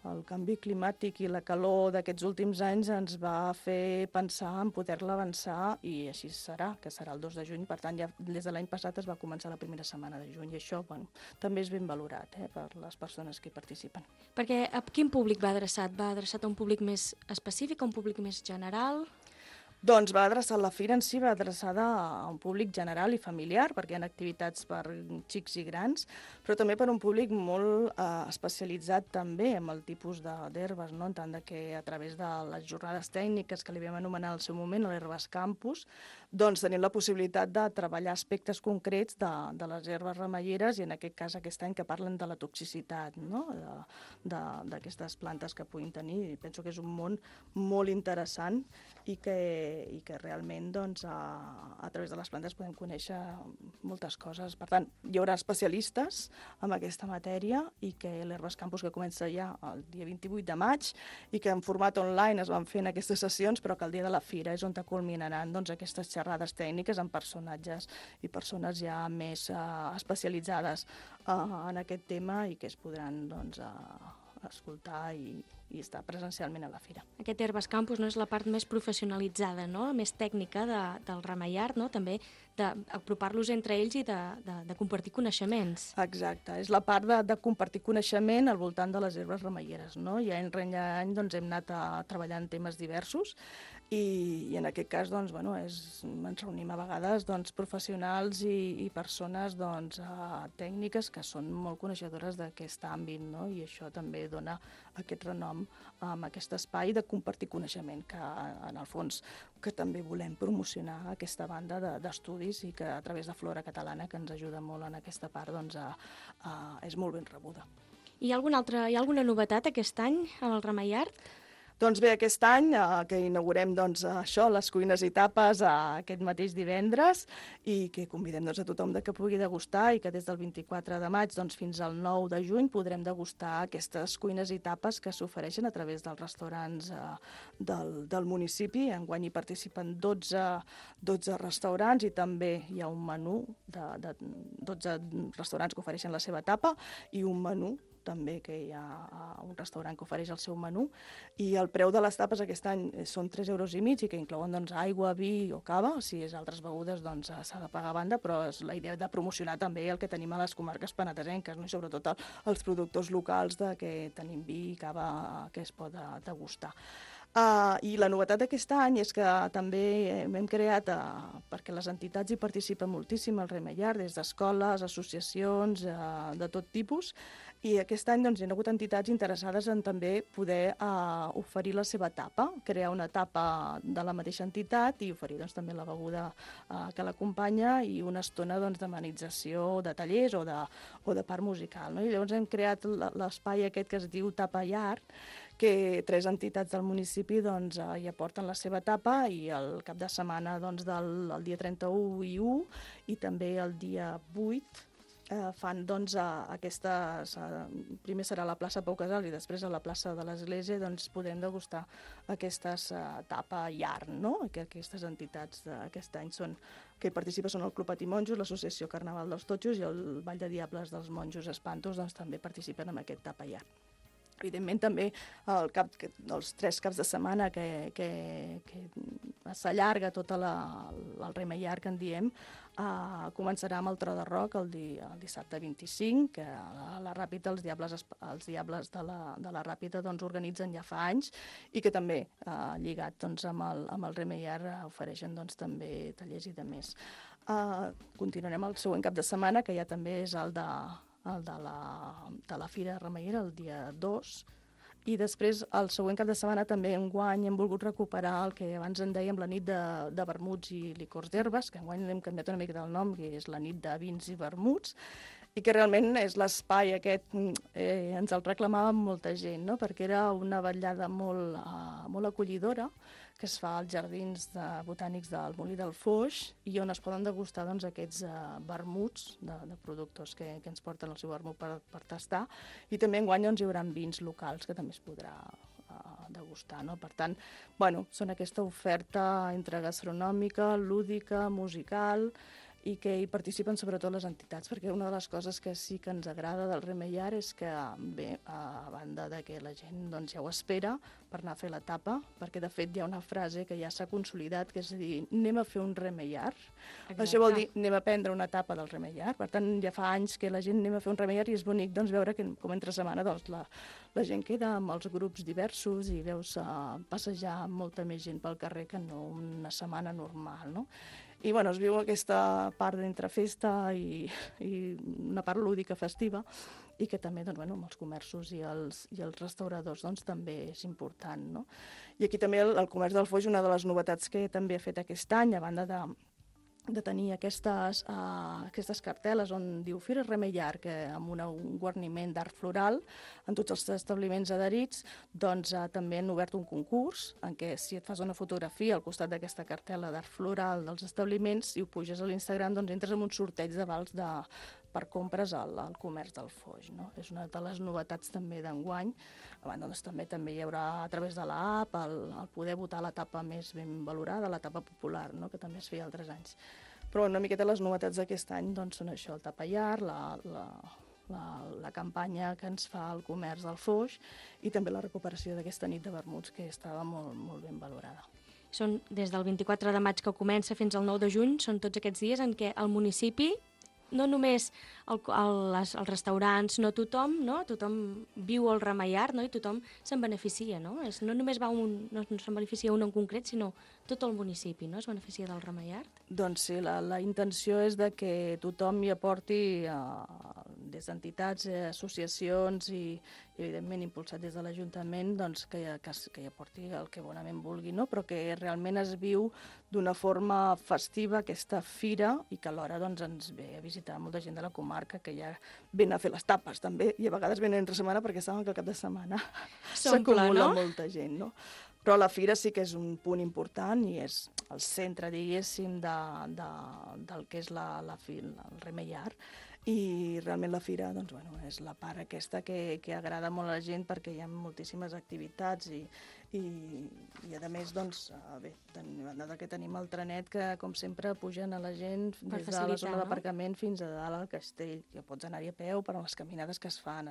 el canvi climàtic i la calor d'aquests últims anys ens va fer pensar en poder-la avançar i així serà, que serà el 2 de juny. Per tant, ja des de l'any passat es va començar la primera setmana de juny i això també és ben valorat per les persones que hi participen. Perquè a quin públic va adreçat? Va adreçat a un públic més específic, a un públic més general? Doncs la fira en si va adreçada a un públic general i familiar, perquè hi ha activitats per xics i grans, però també per un públic molt especialitzat també en el tipus d'herbes, no? En tant que a través de les jornades tècniques que li vam anomenar al seu moment, l'Herbes Campus, doncs tenim la possibilitat de treballar aspectes concrets de les herbes remeieres i en aquest cas aquest any que parlen de la toxicitat, no? D'aquestes plantes que puguin tenir. I penso que és un món molt interessant i que realment doncs, a través de les plantes podem conèixer moltes coses. Per tant, hi haurà especialistes en aquesta matèria i que l'Herbes Campus que comença ja el dia 28 de maig i que en format online es van fent aquestes sessions, però que el dia de la fira és on culminaran doncs, aquestes xerrades tècniques amb personatges i persones ja més especialitzades en aquest tema i que es podran doncs, escoltar i estar presencialment a la fira. Aquest Herbes Campus no és la part més professionalitzada, no? Més tècnica del remeiar, no? També d'apropar-los entre ells i de compartir coneixements. Exacte, és la part de compartir coneixement al voltant de les herbes remeieres, no? I any rere any doncs, hem anat treballant temes diversos i en aquest cas doncs, ens reunim a vegades doncs, professionals i persones doncs, tècniques que són molt coneixedores d'aquest àmbit, no? I això també dona aquest renom amb aquest espai de compartir coneixement que en el fons que també volem promocionar aquesta banda d'estudis i que a través de Flora Catalana que ens ajuda molt en aquesta part doncs, és molt ben rebuda. Hi ha alguna novetat aquest any amb el remeiart? Doncs bé, aquest any que inaugurem doncs, això, les cuines i tapes aquest mateix divendres i que convidem doncs, a tothom que pugui degustar i que des del 24 de maig doncs, fins al 9 de juny podrem degustar aquestes cuines i tapes que s'ofereixen a través dels restaurants del municipi. Enguany hi participen 12 restaurants i també hi ha un menú de 12 restaurants que ofereixen la seva tapa i un menú també que hi ha un restaurant que ofereix el seu menú i el preu de les tapes aquest any són 3,5 € i que inclouen doncs, aigua, vi o cava. Si és altres begudes doncs, s'ha de pagar a banda, però és la idea de promocionar també el que tenim a les comarques penedesenques, no? I sobretot els productors locals que tenim vi i cava que es pot degustar. I la novetat d'aquest any és que també hem creat, perquè les entitats hi participen moltíssim al Remeiar, des d'escoles, associacions, de tot tipus, i aquest any doncs, hi ha hagut entitats interessades en també poder oferir la seva tapa, crear una tapa de la mateixa entitat i oferir doncs, també la beguda que l'acompanya i una estona doncs, d'amenització de tallers o de part musical. No? I llavors hem creat l'espai aquest que es diu Tapa i Art, que 3 entitats del municipi doncs, hi aporten la seva tapa i el cap de setmana doncs, del dia 31 i 1 i també el dia 8 fan doncs, aquestes... Primer serà a la plaça Pau Casals i després a la plaça de l'Església doncs, podrem degustar aquestes tapa i art, no? Que aquestes entitats d'aquest any que hi participen són el Club Patí Monjos, l'Associació Carnaval dels Totxos i el Ball de Diables dels Monjos Espantos doncs, també participen en aquest tapa i art. Evidentment també els 3 caps de setmana que s'allarga tot el remeiar que en diem, començarà amb el Tro de Roc el dissabte 25, que a la Ràpita els Diables de la Ràpita doncs, organitzen ja fa anys i que també, lligat doncs, amb el remeiar, ofereixen doncs, també tallers i de més. Continuarem el següent cap de setmana, que ja també és el de la Fira Remeiera, el dia 2, i després el següent cap de setmana també enguany hem volgut recuperar el que abans en dèiem la nit de vermuts i licors d'herbes, que enguany l'hem canviat una mica del nom, que és la nit de vins i vermuts, i que realment és l'espai aquest, ens el reclamava molta gent, no? Perquè era una vetllada molt acollidora, que es fa als jardins botànics del Molí del Foix i on es poden degustar doncs, aquests vermuts de productors que ens porten el seu vermut per tastar i també enguany doncs, hi haurà vins locals que també es podrà degustar. No? Per tant, són aquesta oferta entre gastronòmica, lúdica, musical i que hi participen sobretot les entitats, perquè una de les coses que sí que ens agrada del Remeiar és que, bé, a banda de que la gent doncs, ja ho espera per anar a fer l'etapa, perquè de fet hi ha una frase que ja s'ha consolidat, que és a dir, anem a fer un Remeiar. Això vol dir, anem a prendre una etapa del Remeiar. Per tant, ja fa anys que la gent anem a fer un Remeiar i és bonic doncs, veure que com entre setmana doncs, la gent queda amb els grups diversos i veus passejar molta més gent pel carrer que no una setmana normal, no? I bueno, es viu aquesta part d'entre festa i una part lúdica festiva i que també doncs, bueno, amb els comerços i els restauradors doncs, també és important. No? I aquí també el comerç del Foix, una de les novetats que també ha fet aquest any, a banda de tenir aquestes cartel·les on diu Fira Remeiar, que amb un guarniment d'art floral en tots els establiments adherits, doncs també han obert un concurs en què si et fas una fotografia al costat d'aquesta cartel·la d'art floral dels establiments i ho puges a l'Instagram, doncs entres en un sorteig de vals per compres al comerç del Foix. No? És una de les novetats també d'enguany. Doncs, també hi haurà a través de l'app el poder votar l'etapa més ben valorada, l'etapa popular, no? Que també es feia altres anys. Però una miqueta les novetats d'aquest any doncs, són això, el tapallar, la campanya que ens fa el comerç del Foix i també la recuperació d'aquesta nit de vermuts que estava molt, molt ben valorada. Són des del 24 de maig que comença fins al 9 de juny, són tots aquests dies en què el municipi, no només els restaurants, no tothom viu el Remeiar, no? I tothom se'n beneficia, no? No només no se'n beneficia un en concret, sinó tot el municipi, no? Es beneficia del Remeiar. Doncs sí, la intenció és de que tothom hi aporti des d'entitats, associacions i evidentment impulsat des de l'Ajuntament doncs, que hi aporti el que bonament vulgui, no? Però que realment es viu d'una forma festiva aquesta fira i que alhora doncs, ens ve a visitar molta gent de la comarca que ja ven a fer les tapes també i a vegades venen entre setmana perquè saben que al cap de setmana s'acumula molta gent, no? Però la fira sí que és un punt important i és el centre, diguéssim, del que és el Remeiar. I realment la fira doncs, bueno, és la part aquesta que agrada molt a la gent perquè hi ha moltíssimes activitats i a més, doncs, bé, que tenim el trenet que, com sempre, pugen a la gent des de la zona d'aparcament fins a dalt al castell, que pots anar-hi a peu per a les caminades que es fan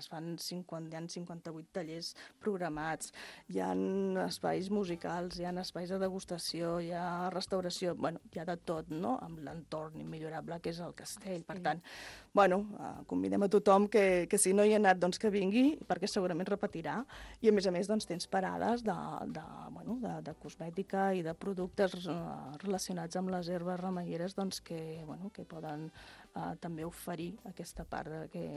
58 tallers programats, hi ha espais musicals, hi ha espais de degustació, hi ha restauració, bueno, hi ha de tot, no?, amb l'entorn immillorable que és el castell. Per tant, bueno, convidem a tothom que si no hi ha anat, doncs que vingui, perquè segurament repetirà, i a més doncs tens parades de cosmètica i de productes relacionats amb les herbes remeieres doncs, que poden també oferir aquesta part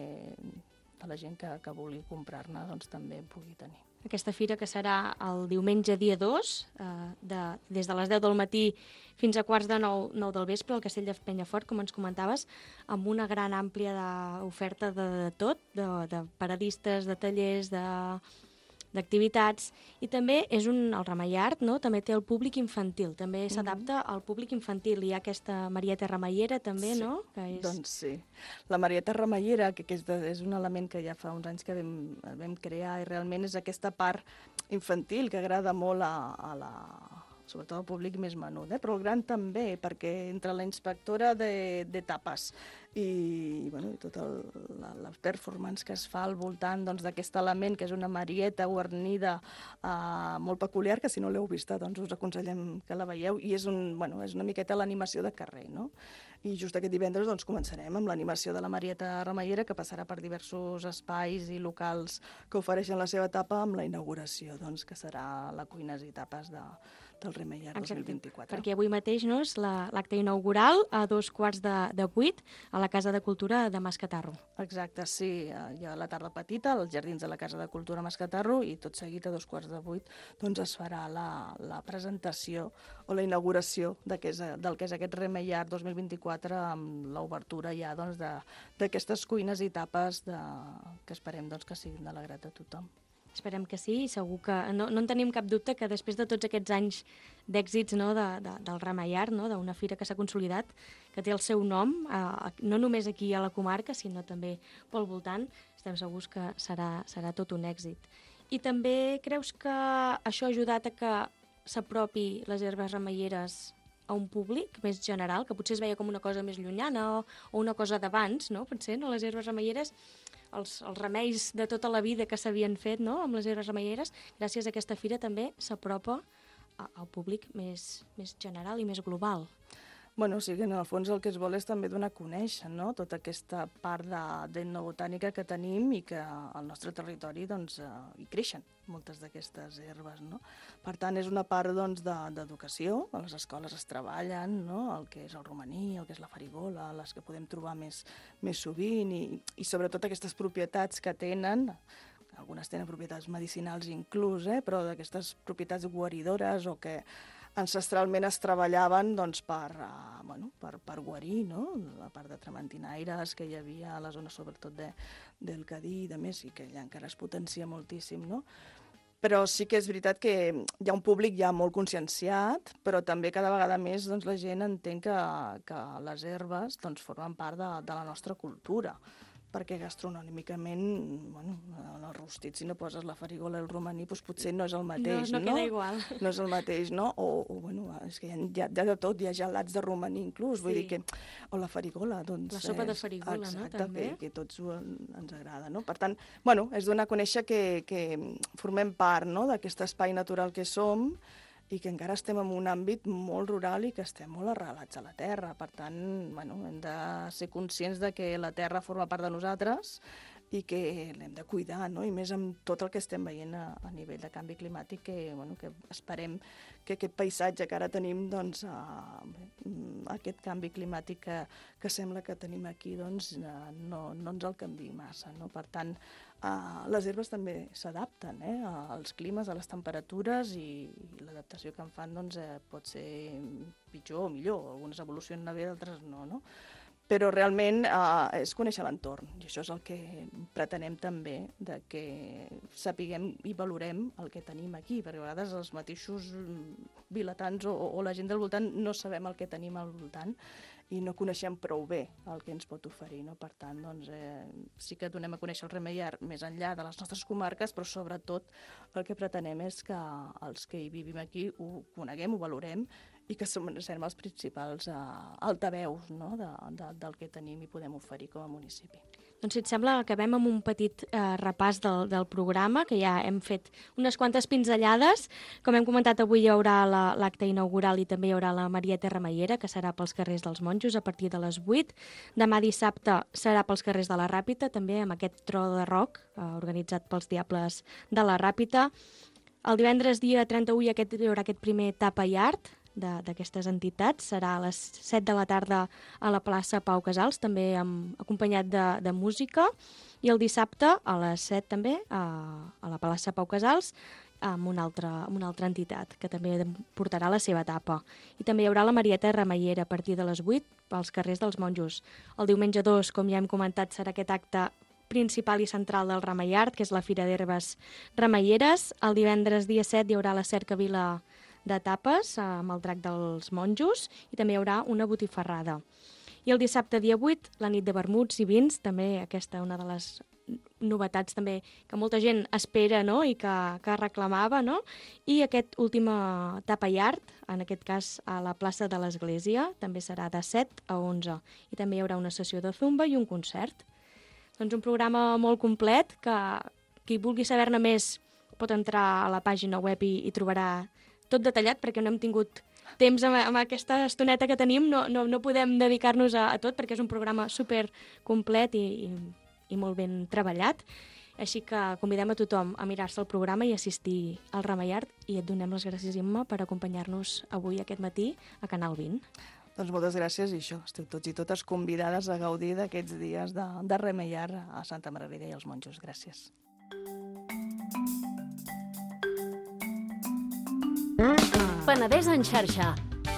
de la gent que vulgui comprar-ne doncs, també pugui tenir. Aquesta fira que serà el diumenge dia 2, des de les 10 del matí fins a quarts de 9 del vespre, al Castell de Penyafort, com ens comentaves, amb una gran àmplia oferta de tot, de paradistes, de tallers, d'activitats, i també és el Remeiar, no? També té el públic infantil, també s'adapta al públic infantil. Hi ha aquesta Marieta Remeiera també, sí, no? Doncs sí. La Marieta Remeiera, que és un element que ja fa uns anys que vam crear, i realment és aquesta part infantil que agrada molt sobretot al públic més menut, però el gran també, perquè entre la inspectora de tapes i tota la performance que es fa al voltant d'aquest element, que és una marieta guarnida molt peculiar, que si no l'heu vista doncs us aconsellem que la veieu, i és una miqueta l'animació de carrer, no? I just aquest divendres doncs, començarem amb l'animació de la Marieta Remeiera, que passarà per diversos espais i locals que ofereixen la seva etapa, amb la inauguració, doncs, que serà la Cuines i Tapes del Remeiar 2024. Perquè avui mateix és l'acte inaugural a 7:15 a la Casa de Cultura de Mascatarro. Exacte, sí. Hi ha la tarda petita, als jardins de la Casa de Cultura Mascatarro, i tot seguit a 7:15 doncs es farà la presentació o la inauguració del que és aquest Remeiar 2024, amb l'obertura ja d'aquestes cuines i tapes que esperem que siguin de l'agrat a tothom. Esperem que sí, i segur que no en tenim cap dubte que després de tots aquests anys d'èxits del Remeiar, d'una fira que s'ha consolidat, que té el seu nom, no només aquí a la comarca, sinó també pel voltant, estem segurs que serà tot un èxit. I també creus que això ha ajudat a que s'apropi les herbes remeieres a un públic més general, que potser es veia com una cosa més llunyana o una cosa d'abans, no? Potser, no? Les herbes remeieres, els remeis de tota la vida que s'havien fet, no? Amb les herbes remeieres, gràcies a aquesta fira també s'apropa al públic més general i més global. Bueno, sí que en el fons el que es vol és també donar a conèixer, no?, tota aquesta part d'etnobotànica que tenim i que al nostre territori doncs, hi creixen moltes d'aquestes herbes, no? Per tant, és una part doncs, d'educació, a les escoles es treballen, no?, el que és el romaní, el que és la farigola, les que podem trobar més sovint i sobretot aquestes propietats que tenen. Algunes tenen propietats medicinals inclús, però d'aquestes propietats guaridores o que ancestralment es treballaven doncs, per guarir, no? La part de trementinaires que hi havia a la zona sobretot del Cadí i de més, i que allà encara es potencia moltíssim, no? Però sí que és veritat que hi ha un públic ja molt conscienciat, però també cada vegada més doncs, la gent entén que les herbes doncs, formen part de la nostra cultura, perquè gastronòmicament, bueno, en el rostit, si no poses la farigola i el romaní, doncs potser no és el mateix, no? No queda igual. No és el mateix, no? O bueno, és que hi ha de tot, hi ha gelats de romaní inclús, vull dir que... O la farigola, doncs... La sopa de farigola, exacte, no? També. Que tots ens agrada, no? Per tant, bueno, és donar a conèixer que formem part, no?, d'aquest espai natural que som i que encara estem en un àmbit molt rural i que estem molt arrelats a la terra. Per tant, bueno, hem de ser conscients de que la terra forma part de nosaltres i que l'hem de cuidar, no? I més amb tot el que estem veient a nivell de canvi climàtic, que esperem que aquest paisatge que ara tenim, doncs, aquest canvi climàtic que sembla que tenim aquí, doncs, no ens el canviï massa, no? Per tant, les herbes també s'adapten als climes, a les temperatures, i l'adaptació que en fan doncs, pot ser pitjor o millor. Algunes evolucionen bé, d'altres no, no? Però realment és conèixer l'entorn, i això és el que pretenem també, de que sapiguem i valorem el que tenim aquí, perquè a vegades els mateixos vilatans o la gent del voltant no sabem el que tenim al voltant i no coneixem prou bé el que ens pot oferir, no? Per tant, doncs, sí que donem a conèixer el remeiar més enllà de les nostres comarques, però sobretot el que pretenem és que els que hi vivim aquí ho coneguem, ho valorem, i que serem els principals altaveus, no?, del que tenim i podem oferir com a municipi. Doncs si et sembla, acabem amb un petit repàs del programa, que ja hem fet unes quantes pinzellades. Com hem comentat, avui hi haurà l'acte inaugural i també hi haurà la Marieta Remeiera, que serà pels carrers dels Monjos a partir de les 8. Demà dissabte serà pels carrers de la Ràpita, també amb aquest tro de rock organitzat pels Diables de la Ràpita. El divendres, dia 31, hi haurà aquest primer tapa i art d'aquestes entitats. Serà a les 7 de la tarda a la plaça Pau Casals, també acompanyat de música. I el dissabte a les 7 també a la plaça Pau Casals amb una altra entitat que també portarà la seva etapa. I també hi haurà la Marieta Remeiera a partir de les 8 pels carrers dels Monjos. El diumenge 2, com ja hem comentat, serà aquest acte principal i central del Remeiart, que és la Fira d'Herbes Remeieres. El divendres dia 7 hi haurà la cercavila de tapes amb el drac dels Monjos i també hi haurà una botifarrada. I el dissabte dia 8, la nit de vermuts i vins, també aquesta una de les novetats també que molta gent espera, no?, i que reclamava, no? I aquest últim tapa i art, en aquest cas a la plaça de l'Església, també serà de 7 a 11 i també hi haurà una sessió de zumba i un concert. Doncs un programa molt complet que qui vulgui saber-ne més pot entrar a la pàgina web i trobarà tot detallat, perquè no hem tingut temps amb aquesta estoneta que tenim, no podem dedicar-nos a tot, perquè és un programa super complet i molt ben treballat. Així que convidem a tothom a mirar-se el programa i assistir al Remeiart, i et donem les gràcies, Imma, per acompanyar-nos avui aquest matí a Canal 20. Doncs moltes gràcies, i això, esteu tots i totes convidades a gaudir d'aquests dies de Remeiar a Santa Margarida i els Monjos. Gràcies. Penedès en xarxa.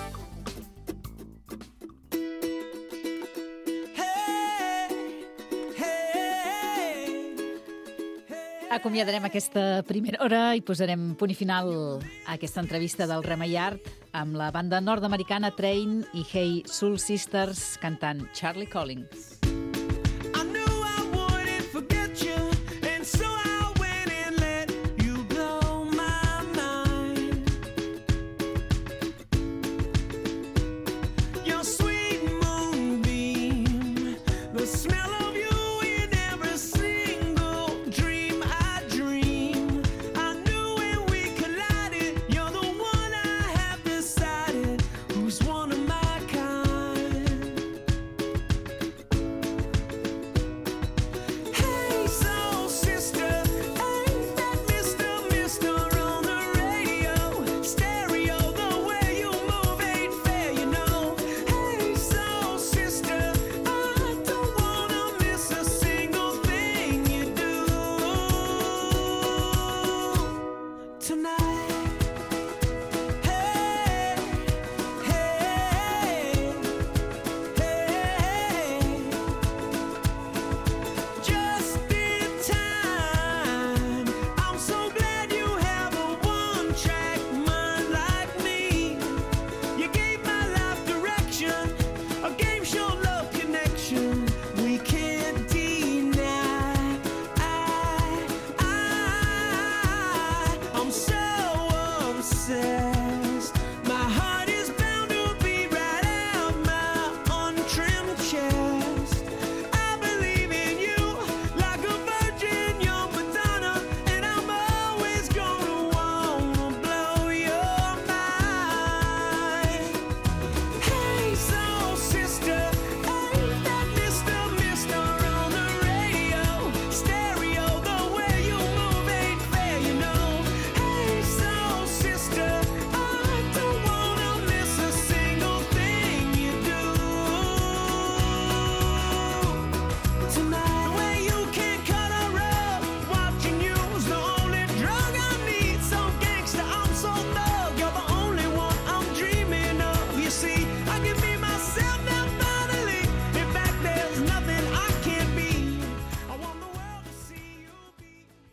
Acomiadarem aquesta primera hora i posarem punt i final a aquesta entrevista del Remeiart amb la banda nord-americana Train i Hey Soul Sisters cantant Charlie Collins.